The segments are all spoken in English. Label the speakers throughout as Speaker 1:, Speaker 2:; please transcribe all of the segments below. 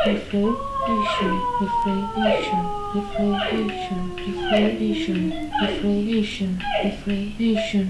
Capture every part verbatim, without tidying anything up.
Speaker 1: reflection, reflection, reflection, reflection, reflection, reflection.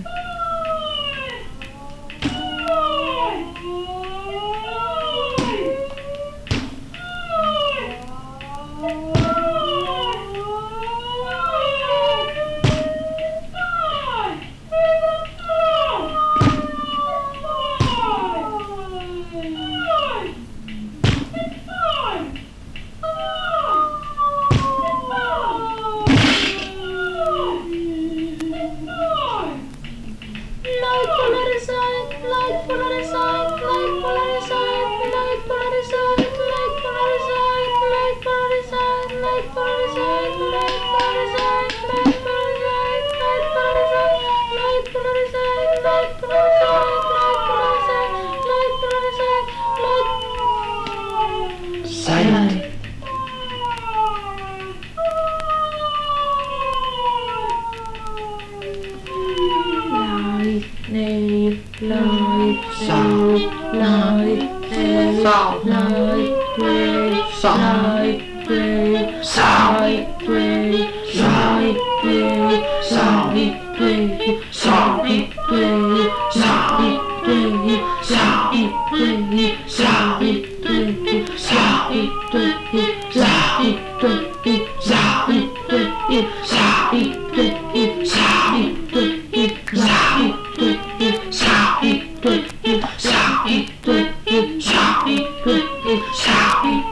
Speaker 2: Silent.
Speaker 1: Light, light, light,
Speaker 2: Sound.
Speaker 1: light,
Speaker 2: Sound.
Speaker 1: light, light,
Speaker 2: Sound.
Speaker 1: light,
Speaker 2: Sound.
Speaker 1: light,
Speaker 2: Sound. Sound. Sound.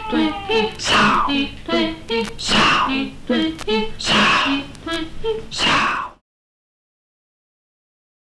Speaker 2: Sound.